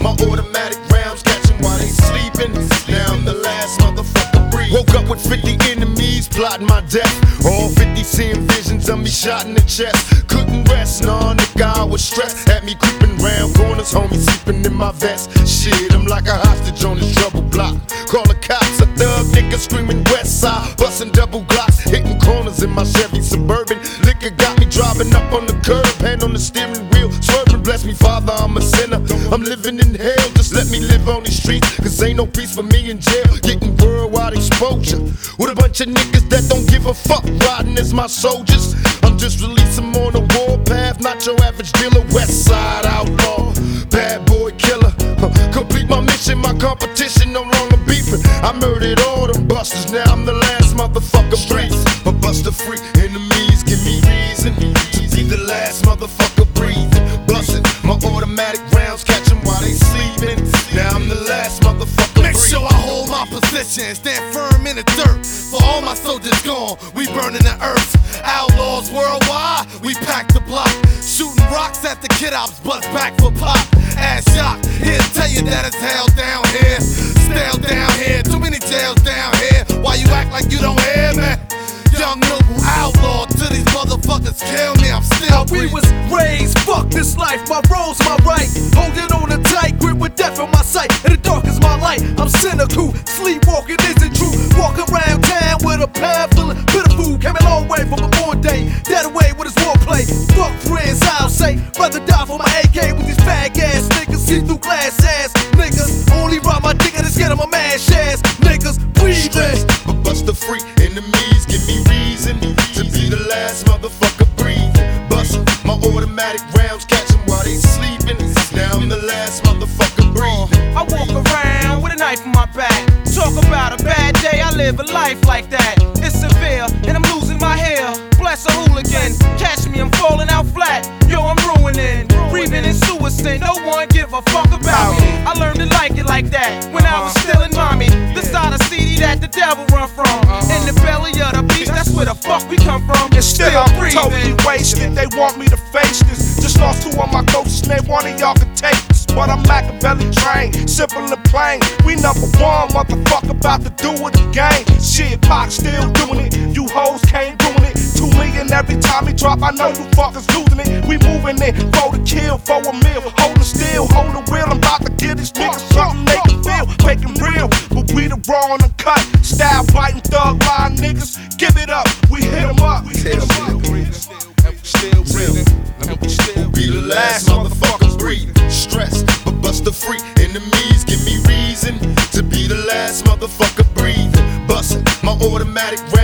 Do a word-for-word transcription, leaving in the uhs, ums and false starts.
my automatic rounds catching while they sleeping. Now I'm the last motherfucker breathing. Woke up with fifty enemies plotting my death. All fifty seeing visions of me shot in the chest. Couldn't rest, nah, nigga, I was stressed. Had me creeping round corners, homie sleeping in my vest. Shit, I'm like a hostage on this trouble block. Call the cops, a thug nigga screaming west side. Busting double glocks, hitting corners in my Chevy Suburban. Liquor got me driving up on the curb, hand on the steering wheel, swerving. Bless me, Father, I'm a sinner. I'm living in hell, just let me live on these streets. Cause ain't no peace for me in jail. Getting worldwide exposure with a bunch of niggas that don't give a fuck, riding as my soldiers. I'm just releasing them on the warpath, not your average dealer. West side outlaw, bad boy killer. Huh. Complete my mission, my competition no longer beefing. I murdered all them busters, now I'm the last motherfucker breathing. A buster free, enemies give me reason to be the last motherfucker breathing. Bustin' my automatic rounds, catch 'em while they sleeping. Now I'm the last motherfucker Make breathing. sure I hold my position, stand firm in the dirt. For all my soldiers gone, we burning the earth. Outlaws worldwide, we pack the block. Shooting rocks at the kid ops, bust back for pop. Ass shot, here to tell you that it's hell down here. Stale down here, too many jails down here. Why you act like you don't hear me? Young noble outlaw, till these motherfuckers kill me, I'm still We breathing. was raised, fuck this life, my role's my right. Holding on a tight grip with death in my sight. And the dark is my light, I'm cynical. Sleepwalking isn't true. Walk around town with a pan full of bitter food. Came a long way from a born day. Dead away with his warplay. Fuck friends, I'll say. Rather die for my A K with these fag ass niggas. See through glass ass niggas. Only rob my dick and get on my mash ass niggas. Breathing. A buster free, enemies give me reason to be the last motherfucker breathing. Bust my automatic rounds, catch 'em while they sleeping. Now I'm the last motherfucker breathing. I walk around with a knife in my back. Talk about a bad day, I live a life like that. It's severe, and I'm losing my hair. Bless a hooligan, catch me, I'm falling out flat. Yo, I'm ruining, breathing in suicide. No one give a fuck about me. I learned to like it like that when I was still in mommy. The side of C D that the devil run from. In the belly of the beast, that's where the fuck we come from. And still Still I'm breathing. totally wasted. They want me to face this. Just lost two of my coaches, and they one of y'all can take this. But I'm Machiavelli trained, simple and plain. We number one, motherfucker, about to do it again. Shit, Pac still doing it. You hoes can't ruin it. Two million every time he drop. I know you fuckers losing it. We moving it for the kill, for a meal. Holding still, hold the wheel. I'm about to give these niggas something they can feel. Making real, but we the raw and uncut. Style biting thug line niggas. Give it up, we hit 'em up. We hit 'em up. Still breathing, and we still Be the last motherfucker breathing. Stressed, but buster free, enemies give me reason to be the last motherfucker breathing. Bustin' my automatic